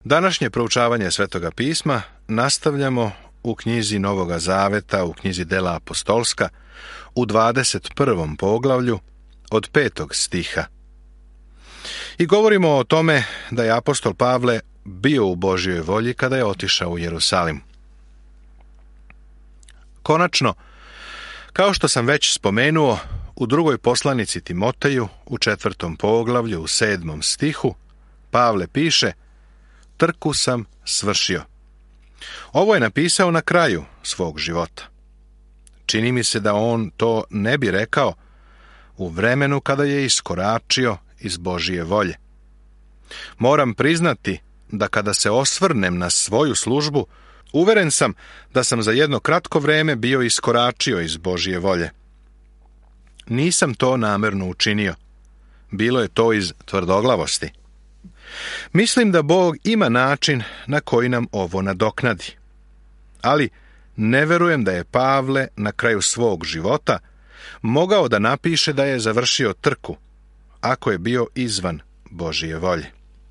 Današnje proučavanje Svetoga pisma nastavljamo u knjizi Novoga Zaveta, u knjizi Dela apostolska, u 21. poglavlju od 5. stiha. I govorimo o tome da je apostol Pavle bio u Božjoj volji kada je otišao u Jerusalim. Konačno, kao što sam već spomenuo, u drugoj poslanici Timoteju, u 4. poglavlju, u 7. stihu, Pavle piše: trku sam svršio. Ovo je napisao na kraju svog života. Čini mi se da on to ne bi rekao u vremenu kada je iskoračio iz Božje volje. Moram priznati da kada se osvrnem na svoju službu, uveren sam da sam za jedno kratko vreme bio iskoračio iz Božje volje. Nisam to namerno učinio. Bilo je to iz tvrdoglavosti. Mislim da Bog ima način na koji nam ovo nadoknadi. Ali ne verujem da je Pavle na kraju svog života mogao da napiše da je završio trku, ako je bio izvan Božje volje.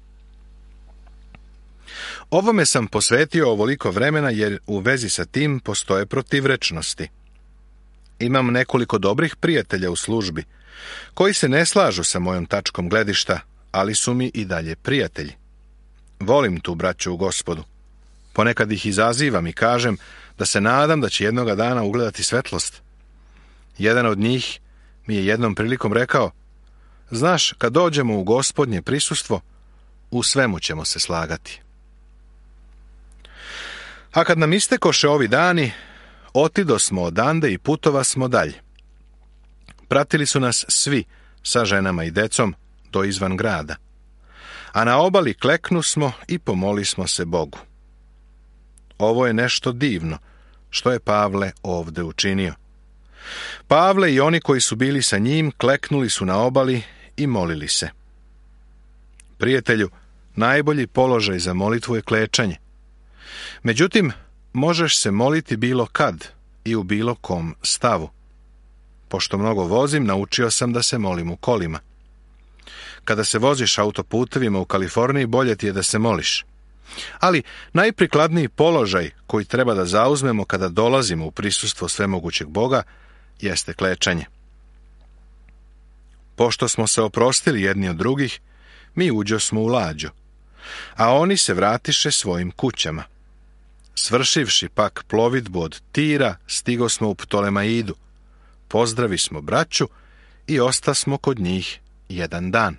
Ovome sam posvetio ovoliko vremena jer u vezi sa tim postoje protivrečnosti. Imam nekoliko dobrih prijatelja u službi koji se ne slažu sa mojom tačkom gledišta, ali su mi i dalje prijatelji. Volim tu braću u Gospodu. Ponekad ih izazivam i kažem da se nadam da će jednoga dana ugledati svetlost. Jedan od njih mi je jednom prilikom rekao: znaš, kad dođemo u Gospodnje prisustvo, u svemu ćemo se slagati. A kad nam istekoše ovi dani, otidosmo odande i putovasmo dalje. Pratili su nas svi sa ženama i decom do izvan grada. A na obali kleknusmo i pomolismo se Bogu. Ovo je nešto divno što je Pavle ovde učinio. Pavle i oni koji su bili sa njim kleknuli su na obali i molili se. Prijatelju, najbolji položaj za molitvu je klečanje. Međutim, možeš se moliti bilo kad i u bilo kom stavu. Pošto mnogo vozim, naučio sam da se molim u kolima. Kada se voziš autoputevima u Kaliforniji, bolje ti je da se moliš. Ali najprikladniji položaj koji treba da zauzmemo kada dolazimo u prisustvo svemogućeg Boga jeste klečanje. Pošto smo se oprostili jedni od drugih, mi uđosmo u lađu, a oni se vratiše svojim kućama. Svršivši pak plovidbu od Tira, stigosmo u Ptolemaidu, pozdravismo braću i ostasmo kod njih jedan dan.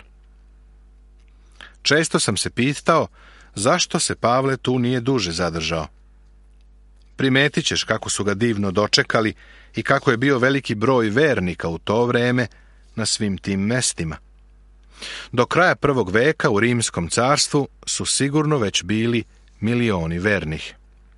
Često sam se pitao zašto se Pavle tu nije duže zadržao. Primetit ćeš kako su ga divno dočekali i kako je bio veliki broj vernika u to vreme na svim tim mestima. Do kraja 1. veka u Rimskom carstvu su sigurno već bili milioni vernih.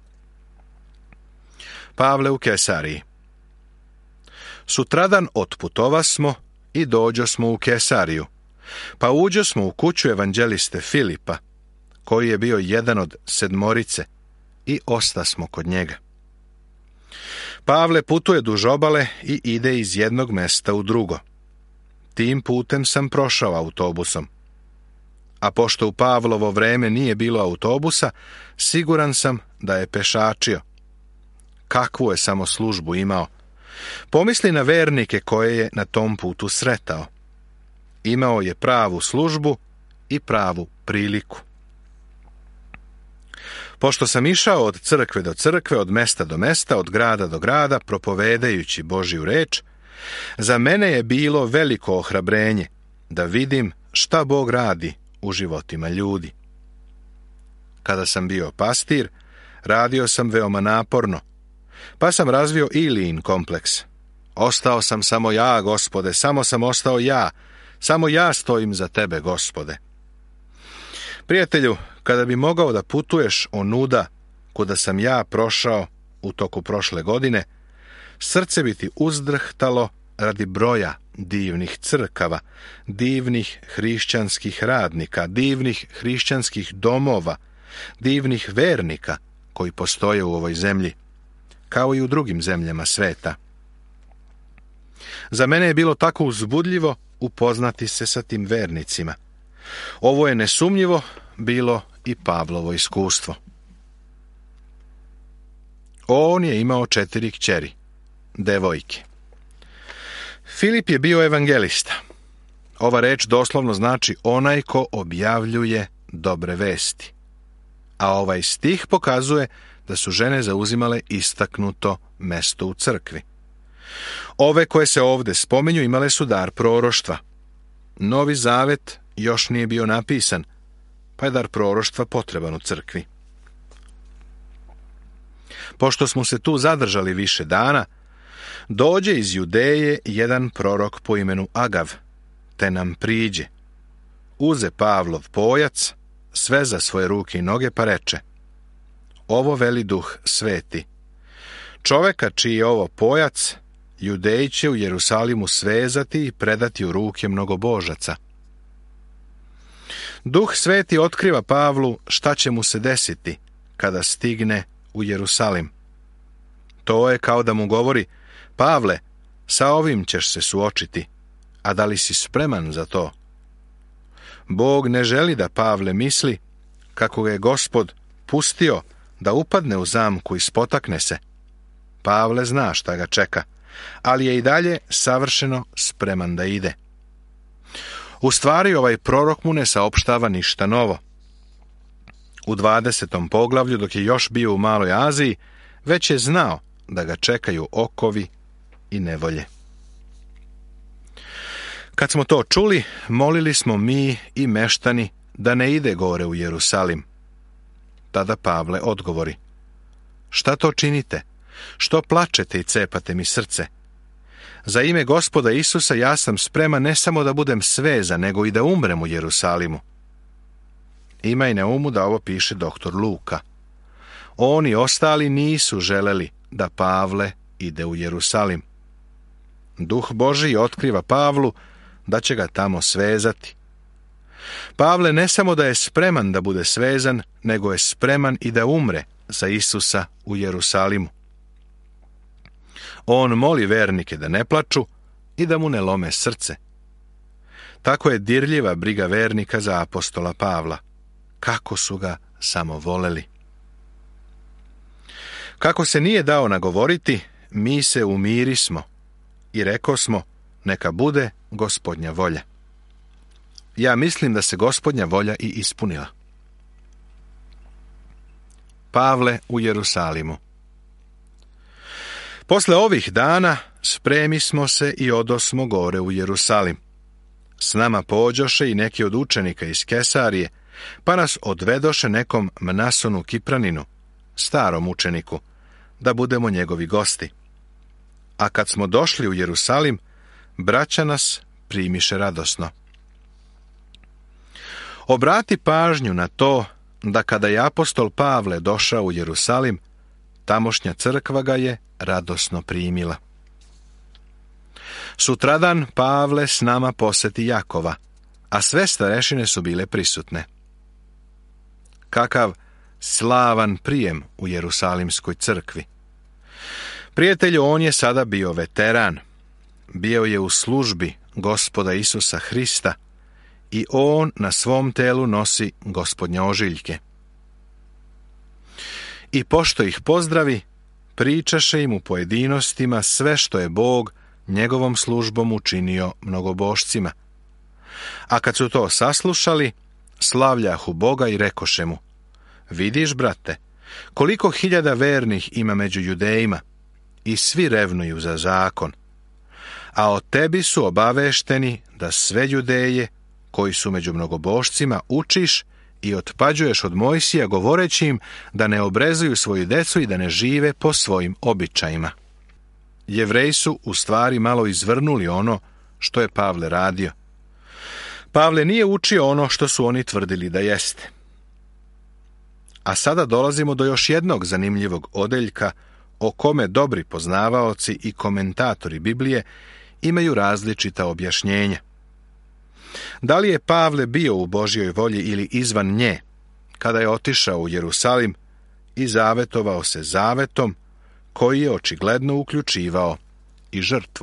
Pavle u Kesariji. Sutradan otputovasmo i dođosmo u Kesariju, pa uđosmo u kuću evanđeliste Filipa, koji je bio jedan od 7 i ostasmo kod njega. Pavle putuje duž obale i ide iz jednog mesta u drugo. Tim putem sam prošao autobusom. A pošto u Pavlovo vreme nije bilo autobusa, siguran sam da je pešačio. Kakvu je samo službu imao. Pomisli na vernike koje je na tom putu sretao. Imao je pravu službu i pravu priliku. Pošto sam išao od crkve do crkve, od mesta do mesta, od grada do grada, propovedajući Božju reč, za mene je bilo veliko ohrabrenje da vidim šta Bog radi u životima ljudi. Kada sam bio pastir, radio sam veoma naporno, pa sam razvio Ilijin kompleks. Ostao sam samo ja, Gospode, samo sam ostao ja, samo ja stojim za tebe, Gospode. Prijatelju, kada bi mogao da putuješ onuda kuda sam ja prošao u toku prošle godine, srce bi ti uzdrhtalo radi broja divnih crkava, divnih hrišćanskih radnika, divnih hrišćanskih domova, divnih vernika koji postoje u ovoj zemlji, kao i u drugim zemljama sveta. Za mene je bilo tako uzbudljivo upoznati se sa tim vernicima. Ovo je nesumnjivo bilo i Pavlovo iskustvo. On je imao 4 kćeri, devojke. Filip je bio evangelista. Ova reč doslovno znači onaj ko objavljuje dobre vesti. A ovaj stih pokazuje da su žene zauzimale istaknuto mesto u crkvi. Ove koje se ovdje spominju imale su dar proroštva. Novi zavet još nije bio napisan, pa je dar proroštva potreban u crkvi. Pošto smo se tu zadržali više dana, dođe iz Judeje jedan prorok po imenu Agav, te nam priđe. Uze Pavlov pojac, sveza svoje ruke i noge, pa reče: ovo veli Duh Sveti. Čoveka čiji je ovo pojac, Judeji će u Jerusalimu svezati i predati u ruke mnogobožaca. Duh Sveti otkriva Pavlu šta će mu se desiti kada stigne u Jerusalim. To je kao da mu govori: Pavle, sa ovim ćeš se suočiti, a da li si spreman za to? Bog ne želi da Pavle misli kako ga je Gospod pustio da upadne u zamku i spotakne se. Pavle zna šta ga čeka, ali je i dalje savršeno spreman da ide. U stvari, ovaj prorok mu ne saopštava ništa novo. U 20. poglavlju, dok je još bio u Maloj Aziji, već je znao da ga čekaju okovi i nevolje. Kad smo to čuli, molili smo mi i meštani da ne ide gore u Jerusalim. Tada Pavle odgovori: šta to činite? Što plačete i cepate mi srce? Za ime Gospoda Isusa ja sam spreman ne samo da budem svezan, nego i da umrem u Jerusalimu. Imaj na umu da ovo piše doktor Luka. Oni ostali nisu želeli da Pavle ide u Jerusalim. Duh Božji otkriva Pavlu da će ga tamo svezati. Pavle ne samo da je spreman da bude svezan, nego je spreman i da umre za Isusa u Jerusalimu. On moli vernike da ne plaču i da mu ne lome srce. Tako je dirljiva briga vernika za apostola Pavla. Kako su ga samo voleli. Kako se nije dao nagovoriti, mi se umirismo i rekosmo: neka bude Gospodnja volja. Ja mislim da se Gospodnja volja i ispunila. Pavle u Jerusalimu. Posle ovih dana spremismo se i odosmo gore u Jerusalim. S nama pođoše i neki od učenika iz Kesarije, pa nas odvedoše nekom Mnasonu Kipraninu, starom učeniku, da budemo njegovi gosti. A kad smo došli u Jerusalim, braća nas primiše radosno. Obrati pažnju na to da kada je apostol Pavle došao u Jerusalim, tamošnja crkva ga je radosno primila. Sutradan Pavle s nama poseti Jakova, a sve starešine su bile prisutne. Kakav slavan prijem u Jerusalimskoj crkvi. Prijatelju, on je sada bio veteran. Bio je u službi Gospoda Isusa Hrista i on na svom telu nosi Gospodnje ožiljke. I pošto ih pozdravi, pričaše im u pojedinostima sve što je Bog njegovom službom učinio mnogobošcima. A kad su to saslušali, slavljahu Boga i rekoše mu: vidiš, brate, koliko hiljada vernih ima među Judejima i svi revnuju za zakon. A o tebi su obavešteni da sve Judeje koji su među mnogobošcima učiš i otpađuješ od Mojsija, govoreći im da ne obrezuju svoju decu i da ne žive po svojim običajima. Jevreji su u stvari malo izvrnuli ono što je Pavle radio. Pavle nije učio ono što su oni tvrdili da jeste. A sada dolazimo do još jednog zanimljivog odeljka o kome dobri poznavaoci i komentatori Biblije imaju različita objašnjenja. Da li je Pavle bio u Božjoj volji ili izvan nje, kada je otišao u Jerusalim i zavetovao se zavetom koji je očigledno uključivao i žrtvu?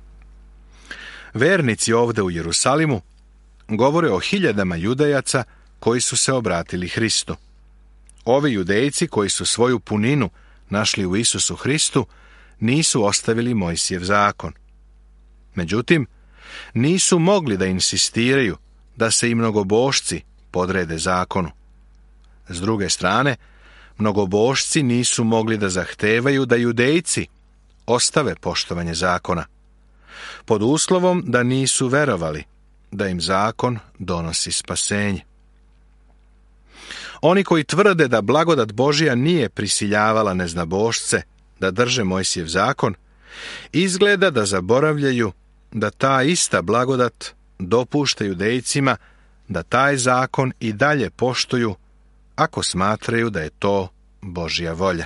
Vernici ovde u Jerusalimu govore o hiljadama Judejaca koji su se obratili Hristu. Ovi judejci koji su svoju puninu našli u Isusu Hristu nisu ostavili Mojsijev zakon. Međutim, nisu mogli da insistiraju da se i mnogobošci podrede zakonu. S druge strane, mnogobošci nisu mogli da zahtevaju da judejci ostave poštovanje zakona, pod uslovom da nisu verovali da im zakon donosi spasenje. Oni koji tvrde da blagodat Božja nije prisiljavala neznabošce da drže Mojsijev zakon, izgleda da zaboravljaju da ta ista blagodat dopušta judejcima da taj zakon i dalje poštuju ako smatraju da je to Božja volja.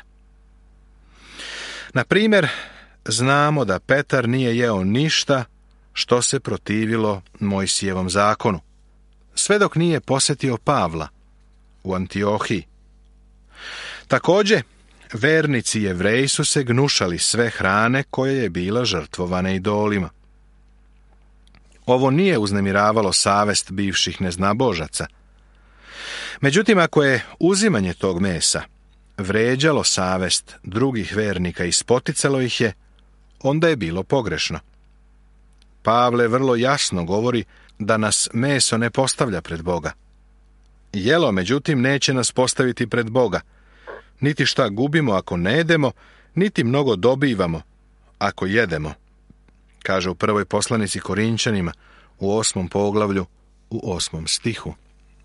Na primjer, znamo da Petar nije jeo ništa što se protivilo Mojsijevom zakonu, sve dok nije posjetio Pavla u Antiohiji. Također, vernici Jevreji su se gnušali sve hrane koja je bila žrtvovana idolima. Ovo nije uznemiravalo savest bivših neznabožaca. Međutim, ako je uzimanje tog mesa vređalo savest drugih vernika i spoticalo ih je, onda je bilo pogrešno. Pavle vrlo jasno govori da nas meso ne postavlja pred Boga. Jelo, međutim, neće nas postaviti pred Boga. Niti šta gubimo ako ne jedemo, niti mnogo dobivamo ako jedemo, kaže u prvoj poslanici Korinčanima u 8. poglavlju u 8. stihu.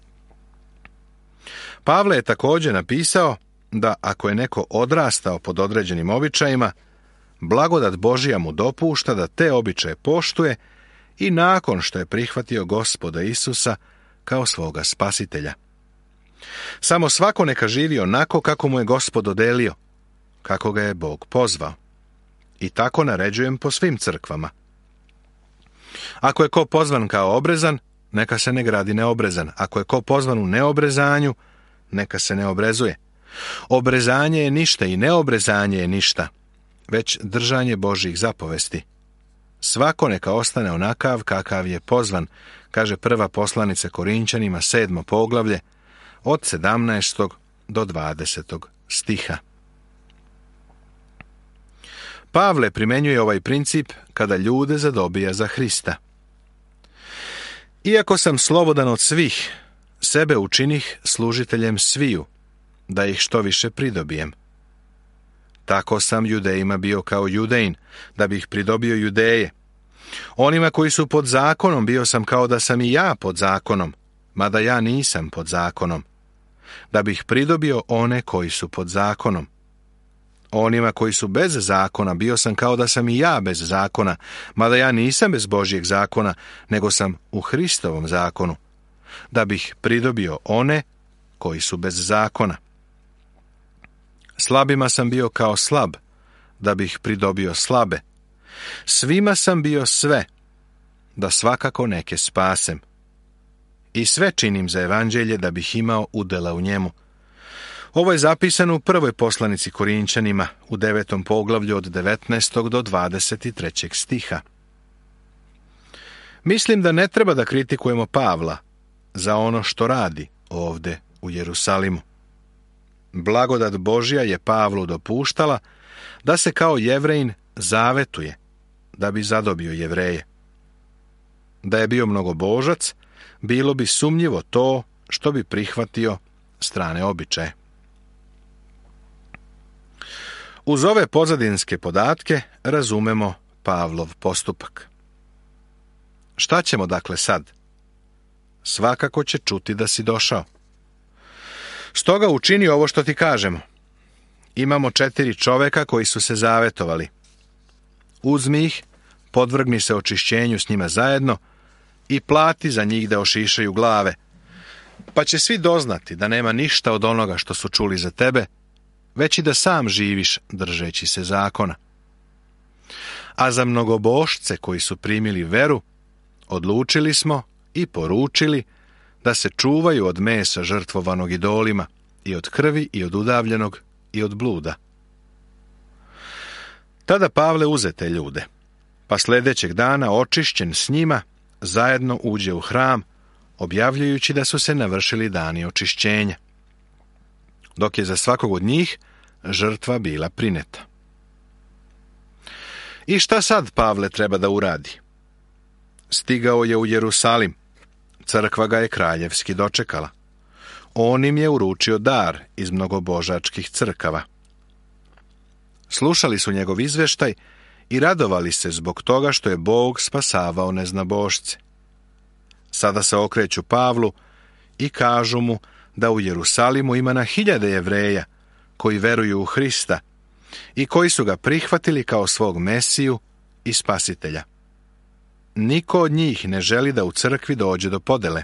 Pavle je također napisao da ako je neko odrastao pod određenim običajima, blagodat Božja mu dopušta da te običaje poštuje i nakon što je prihvatio Gospoda Isusa kao svoga spasitelja. Samo svako neka živi onako kako mu je Gospod odelio, kako ga je Bog pozvao. I tako naređujem po svim crkvama. Ako je ko pozvan kao obrezan, neka se ne gradi neobrezan. Ako je ko pozvan u neobrezanju, neka se ne obrezuje. Obrezanje je ništa i neobrezanje je ništa, već držanje Božjih zapovesti. Svako neka ostane onakav kakav je pozvan, kaže prva poslanica Korinčanima 7. poglavlje od 17. do 20. stiha. Pavle primjenjuje ovaj princip kada ljude zadobija za Hrista. Iako sam slobodan od svih, sebe učinih služiteljem sviju, da ih što više pridobijem. Tako sam judejima bio kao judejin, da bih pridobio judeje. Onima koji su pod zakonom bio sam kao da sam i ja pod zakonom, mada ja nisam pod zakonom, da bih pridobio one koji su pod zakonom. Onima koji su bez zakona bio sam kao da sam i ja bez zakona, mada ja nisam bez Božjeg zakona, nego sam u Hristovom zakonu, da bih pridobio one koji su bez zakona. Slabima sam bio kao slab, da bih pridobio slabe. Svima sam bio sve, da svakako neke spasem. I sve činim za evanđelje da bih imao udjela u njemu. Ovo je zapisano u prvoj poslanici Korinčanima u 9. poglavlju od 19. do 23. stiha. Mislim da ne treba da kritikujemo Pavla za ono što radi ovde u Jerusalimu. Blagodat Božja je Pavlu dopuštala da se kao Jevrejin zavetuje da bi zadobio Jevreje. Da je bio mnogobožac, bilo bi sumnjivo to što bi prihvatio strane običaje. Uz ove pozadinske podatke razumemo Pavlov postupak. Šta ćemo dakle sad? Svakako će čuti da si došao. Stoga učini ovo što ti kažemo. Imamo 4 čoveka koji su se zavetovali. Uzmi ih, podvrgni se očišćenju s njima zajedno i plati za njih da ošišaju glave, pa će svi doznati da nema ništa od onoga što su čuli za tebe, već i da sam živiš držeći se zakona. A za mnogobošce koji su primili veru, odlučili smo i poručili da se čuvaju od mesa žrtvovanog idolima i od krvi i od udavljenog i od bluda. Tada Pavle uze te ljude, pa sljedećeg dana očišćen s njima zajedno uđe u hram, objavljujući da su se navršili dani očišćenja, dok je za svakog od njih žrtva bila prineta. I šta sad Pavle treba da uradi? Stigao je u Jerusalim. Crkva ga je kraljevski dočekala. On im je uručio dar iz mnogobožačkih crkava. Slušali su njegov izveštaj i radovali se zbog toga što je Bog spasavao neznabošce. Sada se okreću Pavlu i kažu mu da u Jerusalimu ima na 1000 Jevreja koji veruju u Hrista i koji su ga prihvatili kao svog Mesiju i Spasitelja. Niko od njih ne želi da u crkvi dođe do podele.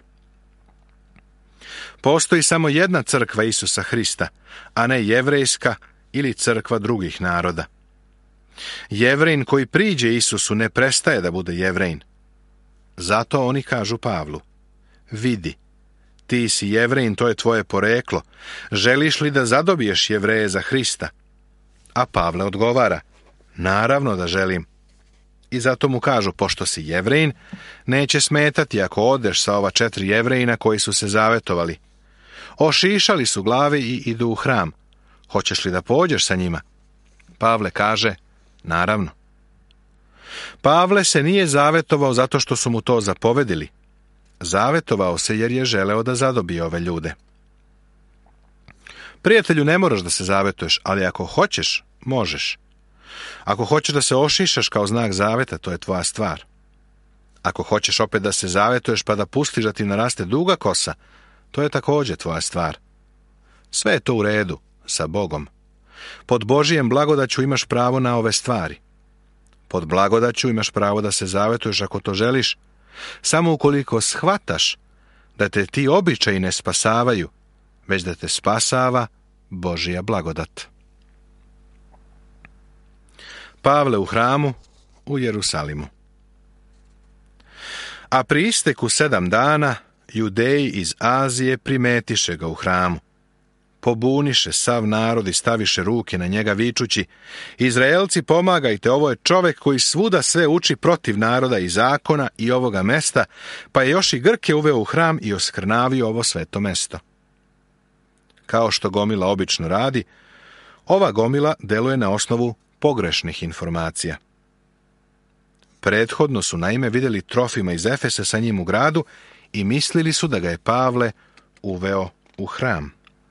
Postoji samo jedna crkva Isusa Hrista, a ne jevrejska ili crkva drugih naroda. Jevrejin koji priđe Isusu ne prestaje da bude Jevrejin. Zato oni kažu Pavlu: vidi, ti si Jevrejin, to je tvoje poreklo. Želiš li da zadobiješ Jevreje za Hrista? A Pavle odgovara: naravno da želim. I zato mu kažu: pošto si Jevrejin, neće smetati ako odeš sa ova 4 Jevrejina koji su se zavetovali. Ošišali su glave i idu u hram. Hoćeš li da pođeš sa njima? Pavle kaže: naravno. Pavle se nije zavetovao zato što su mu to zapovedili. Zavetovao se jer je želeo da zadobije ove ljude. Prijatelju, ne moraš da se zavetuješ, ali ako hoćeš, možeš. Ako hoćeš da se ošišaš kao znak zaveta, to je tvoja stvar. Ako hoćeš opet da se zavetuješ pa da pustiš da ti naraste duga kosa, to je također tvoja stvar. Sve je to u redu, sa Bogom. Pod Božijem blagodaću imaš pravo na ove stvari. Pod blagodaću imaš pravo da se zavetuješ ako to želiš, samo ukoliko shvataš da te ti običaji ne spasavaju, već da te spasava Božija blagodat. Pavle u hramu u Jerusalimu. A pri isteku 7 dana, Judeji iz Azije primetiše ga u hramu. Pobuniše sav narod i staviše ruke na njega vičući: Izraelci, pomagajte, ovo je čovek koji svuda sve uči protiv naroda i zakona i ovoga mesta, pa je još i Grke uveo u hram i oskrnavio ovo sveto mesto. Kao što gomila obično radi, ova gomila deluje na osnovu pogrešnih informacija. Prethodno su naime vidjeli Trofima iz Efesa sa njim u gradu i mislili su da ga je Pavle uveo u hram.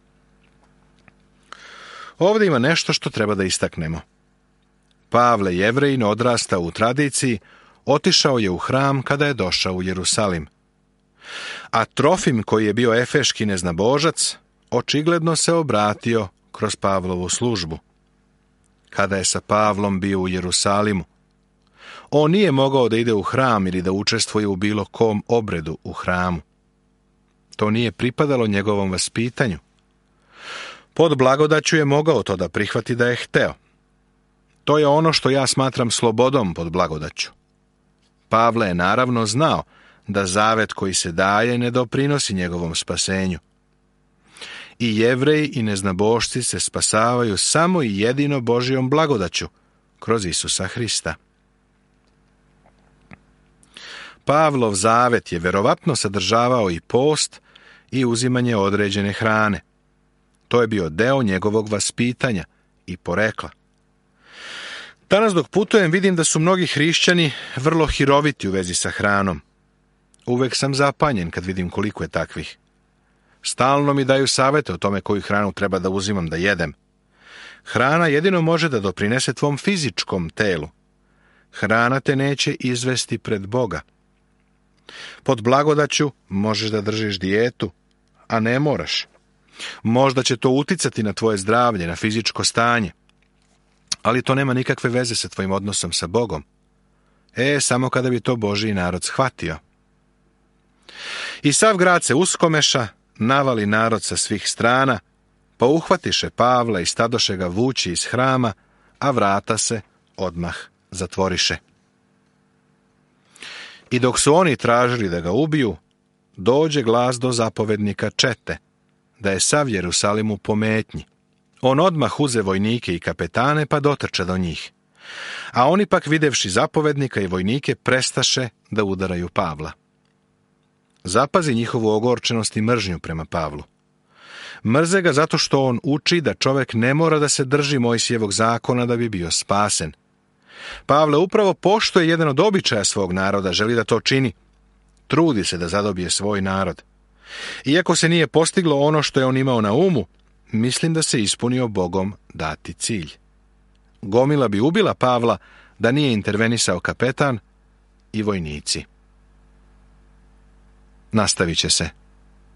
Ovdje ima nešto što treba da istaknemo. Pavle, Jevrejin, odrastao u tradiciji, otišao je u hram kada je došao u Jerusalim. A Trofim, koji je bio efeški neznabožac, očigledno se obratio kroz Pavlovu službu. Kada je sa Pavlom bio u Jerusalimu, on nije mogao da ide u hram ili da učestvuje u bilo kom obredu u hramu. To nije pripadalo njegovom vaspitanju. Pod blagodaću je mogao to da prihvati da je hteo. To je ono što ja smatram slobodom pod blagodaću. Pavle je naravno znao da zavet koji se daje ne doprinosi njegovom spasenju. I Jevreji i neznabošci se spasavaju samo i jedino Božijom blagodaću kroz Isusa Hrista. Pavlov zavet je verovatno sadržavao i post i uzimanje određene hrane. To je bio deo njegovog vaspitanja i porekla. Danas dok putujem vidim da su mnogi hrišćani vrlo hiroviti u vezi sa hranom. Uvek sam zapanjen kad vidim koliko je takvih. Stalno mi daju savete o tome koju hranu treba da uzimam da jedem. Hrana jedino može da doprinese tvom fizičkom telu. Hrana te neće izvesti pred Boga. Pod blagodaću možeš da držiš dijetu, a ne moraš. Možda će to uticati na tvoje zdravlje, na fizičko stanje, ali to nema nikakve veze sa tvojim odnosom sa Bogom. Samo kada bi to Božji narod shvatio. I sav grad se uskomeša, navali narod sa svih strana, pa uhvatiše Pavla i stadoše ga vući iz hrama, a vrata se odmah zatvoriše. I dok su oni tražili da ga ubiju, dođe glas do zapovednika čete, da je sav Jerusalim u pometnji. On odmah uze vojnike i kapetane, pa dotrče do njih. A oni pak, videvši zapovednika i vojnike, prestaše da udaraju Pavla. Zapazi njihovu ogorčenost i mržnju prema Pavlu. Mrze ga zato što on uči da čovek ne mora da se drži Mojsijevog zakona da bi bio spasen. Pavle upravo poštuje jedan od običaja svog naroda, želi da to čini. Trudi se da zadobije svoj narod. Iako se nije postiglo ono što je on imao na umu, mislim da se ispunio Bogom dati cilj. Gomila bi ubila Pavla da nije intervenisao kapetan i vojnici. Nastavit će se